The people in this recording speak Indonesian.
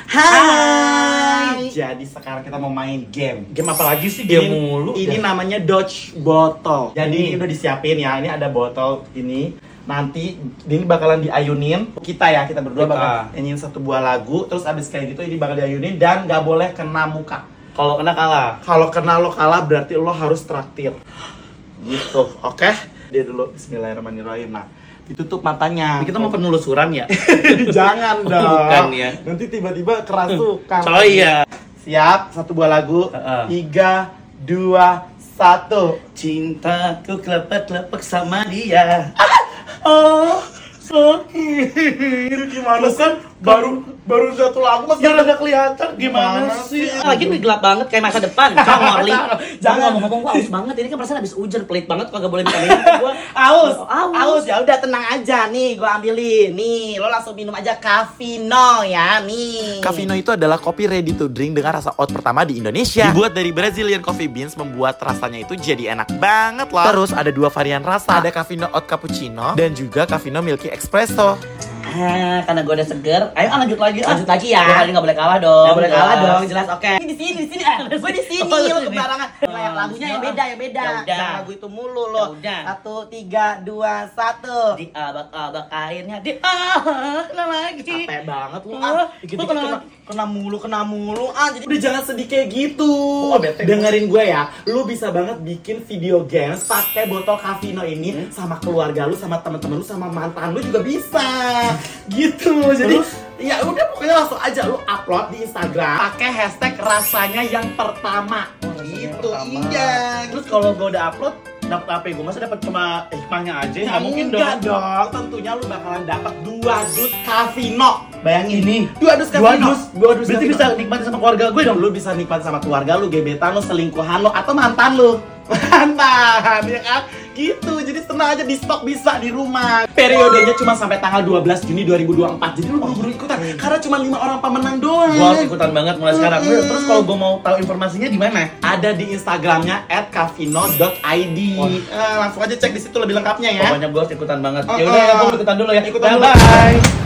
Hai. Jadi sekarang kita mau main game. Game apa lagi sih? Game mulu. Ini namanya Dodge Bottle. Jadi ini udah disiapin ya. Ini ada botol ini. Nanti ini bakalan diayunin. Kita berdua bakal nyanyiin satu buah lagu. Terus abis kayak gitu ini bakal diayunin dan gak boleh kena muka. Kalau kena kalah. Kalau kena lo kalah berarti lo harus traktir. Gitu, oke? Dia dulu Bismillahirrahmanirrahim. Nah, ditutup matanya. Kita mau penelusuran ya? Jangan dong. Bukan ya. Nanti tiba-tiba kerasukan. Coy ya. Siap, satu buah lagu. 3, 2, 1. Cintaku kelepek-kelepek sama dia. Oh, sakit. Gimana sih? Baru satu lagu masih Yang udah kelihatan gimana sih? Lagi nih gelap banget kayak masa depan. Jangan Morli. Jangan. Ngomong-ngomong gua aus banget. Ini kan perasaan habis hujan pelit banget kagak boleh minta minum gua. Aus. Ya udah tenang aja nih, gua ambilin. Nih, lo langsung minum aja Cafino ya, nih. Cafino itu adalah kopi ready to drink dengan rasa oat pertama di Indonesia. Dibuat dari Brazilian coffee beans, membuat rasanya itu jadi enak banget loh. Terus ada 2 varian rasa, ada Cafino Oat Cappuccino dan juga Cafino Milky Espresso. Karena gua udah seger. Ayo lanjut lagi. Lanjut lagi ya. Gua kali nggak boleh kalah dong. Nggak boleh kalah Jelas. dong, jelas. Oke. Di sini. Gue di sini. Oh, Lo sini. kebarangan. Lagunya yang beda. Ya udah. Jangan lagu itu mulu lo. Ya udah. 1, 3, 2, 1. Di abak-abak airnya di kena lagi. Capek banget lu. Ah, Dikit-dikit lu kena mulu. Jadi udah jangan sedih kayak gitu. Oh, bete. Dengerin gue ya. Lu bisa banget bikin video games pakai botol Cafino ini sama keluarga lu, sama teman-teman lu, sama mantan lu juga bisa. Gitu. Jadi ya udah pokoknya langsung aja lu upload di Instagram pakai hashtag rasanya yang pertama. Gitu. Iya. Terus kalau gue udah upload, dapat apa? Gue masa dapat cuma hikmahnya aja? Nggak mungkin dong. Enggak dong. Tentunya lu bakalan dapat 2 dus Cafino. Bayangin Ini 2 dus Cafino. 2 dus Berarti Cafino. bisa nikmati sama keluarga gue dong. Lu bisa nikmat sama keluarga lu, gebetan lu, selingkuhan lu, atau mantan lu. Mantan, ya kan? Gitu, jadi tenang aja, di stok bisa di rumah. Periodenya cuma sampai tanggal 12 Juni 2024. Jadi lu buru-buru ikutan, karena cuma 5 orang pemenang doang. Gue harus ikutan banget mulai sekarang. Terus kalau gue mau tahu informasinya di mana? Ada di Instagramnya @cafino.id. Langsung aja cek di situ lebih lengkapnya ya. Pokoknya gue harus ikutan banget. Ya udah, gue ikutan dulu ya. Ikutan dulu. Bye.